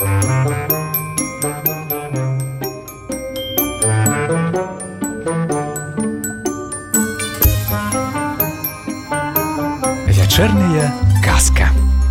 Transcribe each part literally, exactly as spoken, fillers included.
Вечерняя казка.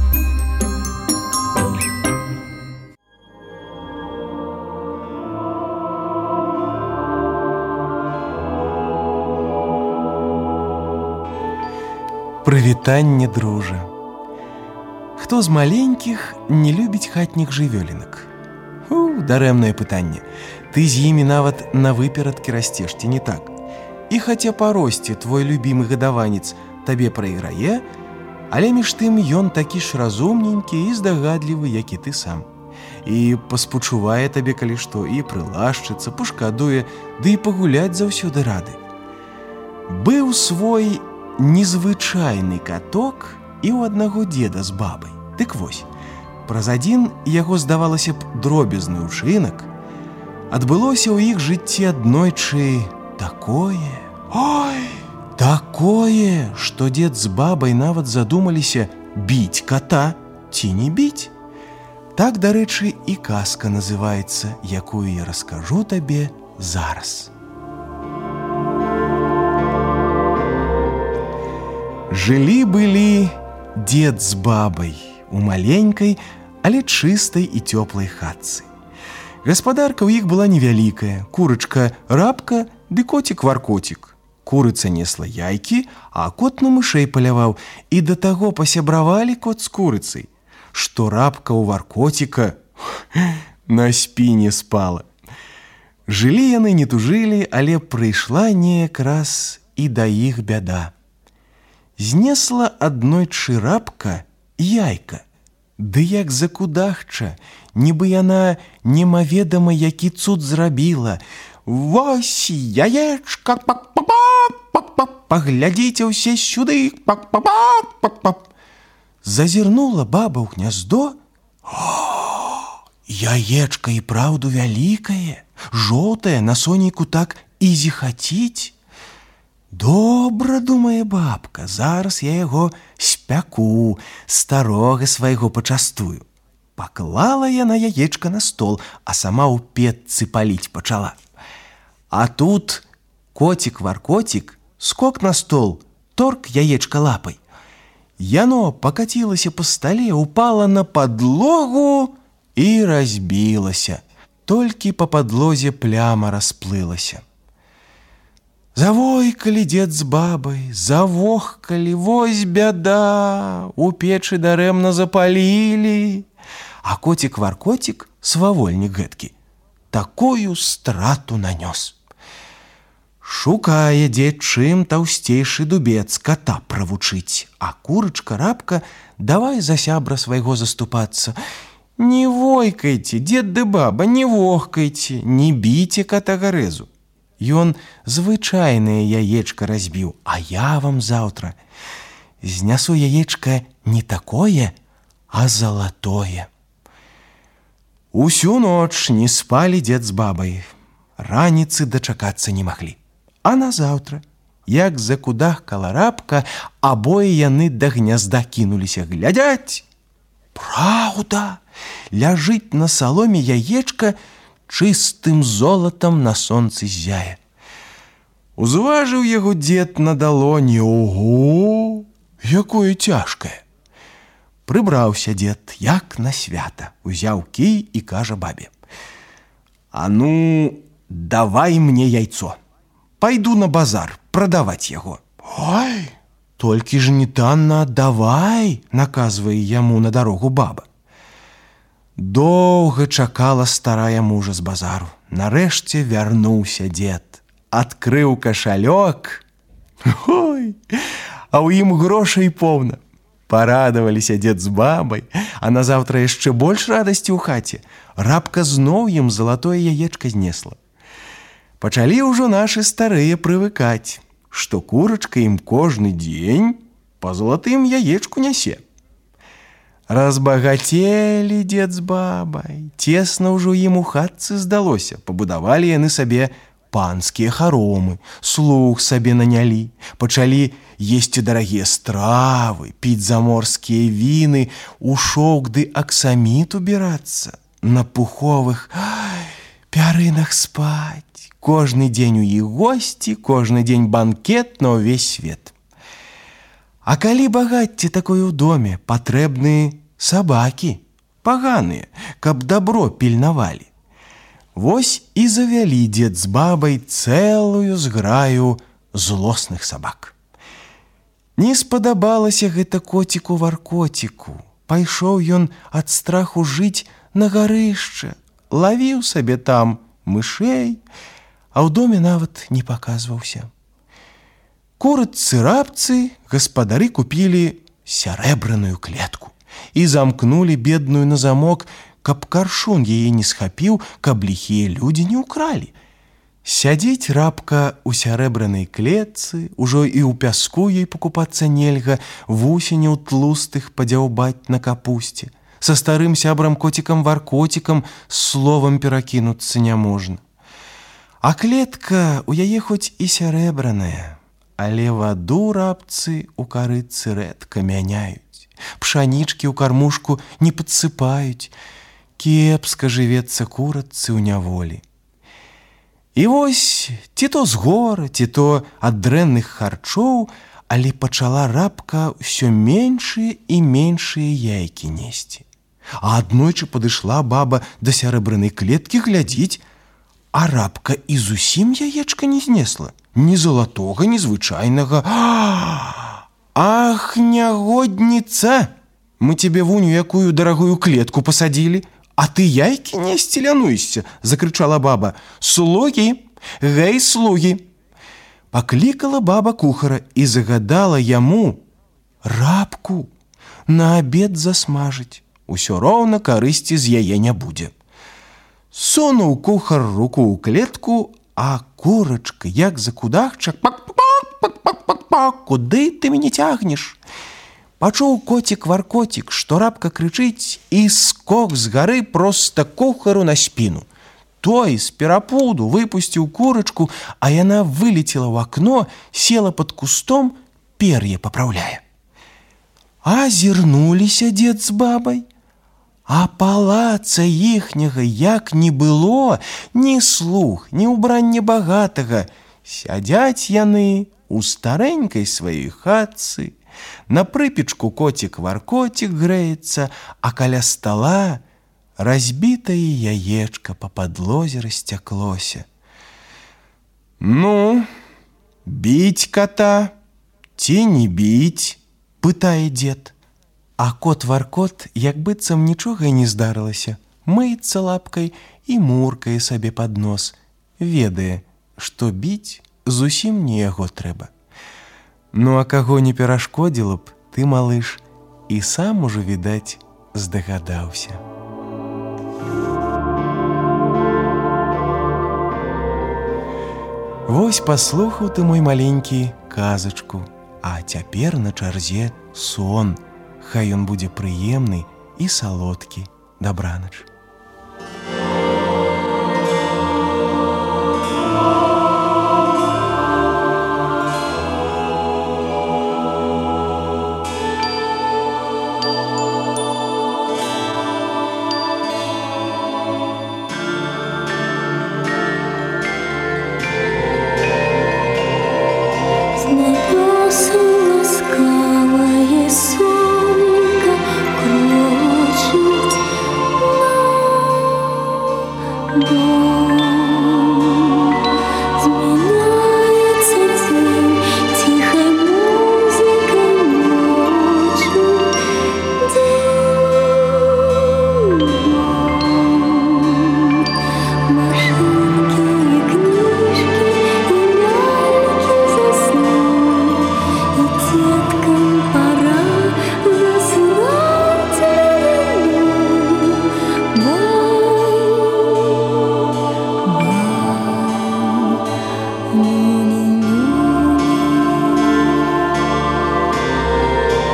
Прывітанне, дружа. Хто з маленькіх не любіць хатніх жывёлінак? У, дарэмнае пытанне. Ты з імі нават на выперадкі расцеш, ці не так? І хаця па росце твой любімы гадаванец табе прайграе, але між тым ён такі ж разумненькі і здагадлівы, як і ты сам. І паспачувае табе, калі што, і прылашчыцца, пашкадуе, ды і пагуляць заўсёды рады. Быў свой незвычайны каток і ў аднаго дзеда з бабай. Дык вось, праз адзін яго, здавалася б, дробязны ўчынак адбылося ў іх жыцці аднойчы такое, ой, такое, што дзед з бабай нават задумаліся, біць кота ці не біць. Так, дарэчы, і казка называецца, якую я раскажу табе зараз. Жылі-былі дзед з бабай у маленькай, але чыстай і цёплай хатцы. Гаспадарка ў іх была невялікая, курачка Рабка ды коцік-варкоцік. Курыца несла яйкі, а кот на мышэй паляваў, і да таго пасябравалі кот з курыцай, што Рабка ў варкоціка на спіне спала. Жылі яны, не тужылі, але прыйшла неяк раз і да іх бяда. Знесла аднойчы Рабка яйка, ды як закудахча, нібы яна немаведама які цуд зрабіла. Вось яечка, пак-пак-пак, паглядзіце ўсе сюды, пак-пак-пак. Зазірнула баба ў гняздо. О, яечка і праўду вялікае, жоўтае, на сонейку так і зіхаціць. Добра, думае бабка, зараз я яго спяку, старога свайго пачастую. Паклала яна яечка на стол, а сама ў печцы паліць пачала. А тут коцік-варкоцік, скок на стол, торк яечка лапай. Яно пакацілася па стале, упала на падлогу і разбілася. Толькі па падлозе пляма расплылася. Завойкалі дзед з бабай, завохкалі, вось бяда, у печы дарэмна запалілі. А коцік-варкоцік, свавольнік гэткі, такую страту нанёс. Шукае дзед, чым таўсцейшы дубец кота правучыць, а курачка Рабка давай за сябра свайго заступацца. Не войкайце, дзед ды баба, не вохкайце, не біце кота гарэзу. Ён звычайнае яечка разбіў, а я вам заўтра знясу яечка не такое, а залатое. Усю ноч не спалі дзед з бабай, раніцы дачакацца не маглі. А назаўтра, як закудахкала Рабка, абое яны да гнязда кінуліся глядяць. Праўда, ляжыць на саломе яечка, чыстым золатам на сонцы зяе. Узважыў яго дзед на далоні. Ого, якое цяжкае! Прыбраўся дзед, як на свята, узяў кій і кажа бабе: а ну, давай мне яйцо. Пайду на базар прадаваць яго. Ой, толькі ж не танна аддавай, наказвае яму на дарогу баба. Доўга чакала старая мужа з базару. Нарэшце вярнуўся дзед. Адкрыў кашалёк. Ой, а ў ім грошай поўна. Парадаваліся дзед з бабай, а назаўтра яшчэ больш радасці ў хаце. Рабка зноў ім залатое яечка знесла. Пачалі ўжо нашы старыя прывыкаць, што курачка ім кожны дзень па залатым яечку нясе. Разбагацелі дзед з бабай, цесна ўжо ім у хатцы здалося, пабудавалі яны сабе панскія харомы, слуг сабе нанялі, пачалі есці дарагія стравы, піць заморскія віны, у шоўк ды аксаміт убірацца. на пуховых ай, пярынах спаць. Кожны дзень у іх госці, кожны дзень банкет на ўвесь свет. А калі багацце такое ў доме, патрэбны сабакі, паганыя, каб дабро пільнавалі. Вось і завялі дзед з бабай цэлую зграю злосных сабак. Не спадабалася гэта коціку-варкоціку. Пайшоў ён ад страху жыць на гарышча, лавіў сабе там мышэй, а ў доме нават не паказваўся. Курыцы-рабцы гаспадары купілі сярэбраную клетку і замкнулі бедную на замок, каб каршун яе не схапіў, каб ліхія людзі не ўкралі. Сядзець рабка ў сярэбранай клетцы, ужо і ў пяску ёй пакупацца нельга, вусеняў тлустых падзяўбаць на капусце. Са старым сябрам коцікам-варкоцікам словам перакінуцца няможна. А клетка у яе хоць і сярэбраная, але ваду рабцы ў карыцы рэдка мяняюць, пшанічкі ў кармушку не падсыпаюць, кепска жывецца курыцы ў няволі. І вось, ці то з гора, ці то ад дрэнных харчоў, але пачала рабка ўсё меншыя і меншыя яйкі несці. А аднойчы падышла баба да сярэбранай клеткі глядзіць, а рабка і зусім яечка не знесла. Ні залатога, ні звычайнага. Ах, нягодніца! Мы тебе вунь у якую дарагую клетку пасадзілі, а ты яйкі несці лянуешся, закрычала баба. Слугі, гэй, слугі! Паклікала баба кухара і загадала яму рабку на абед засмажыць. Усё роўна карысці з яе не будзе. Сунуў кухар руку ў клетку, а курачка, як закудахча, пак-пак-пак-пак-пак, куды ты мяне цягнеш? Пачуў коцік-варкоцік, што рабка крычыць, і скок з гары проста кухару на спіну. Той з перапуду выпусціў курачку, а яна вылецела ў акно, села пад кустом, пер'е папраўляе. Азірнуліся дзед з бабай, а палаца іхняга як не было, ні слуг, ні ўбрання багатага. Сядзяць яны у старэнькай сваёй хатцы, на прыпечку коцік-варкоцік грэецца, а каля стала разбітае яечка па падлозе расцяклося. Ну, біць ката ці не біць? Пытае дзед. А кот-варкот, як быццам нічога і не здарылася, мыецца лапкай і муркае сабе пад нос. Ведае, што біць зусім не яго трэба. Ну, а каго не перашкодзіла б, ты, малыш, і сам ужо, відаць, здагадаўся. Вось паслухаў ты, мой маленькі, казачку, а цяпер на чарзе сон. Хай ён будзе прыемны і салодкі. Дабранач.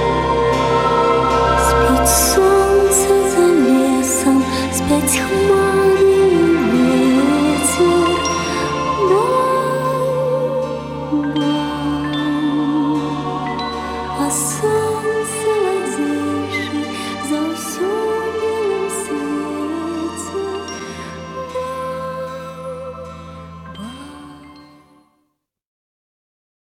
Спять хмар.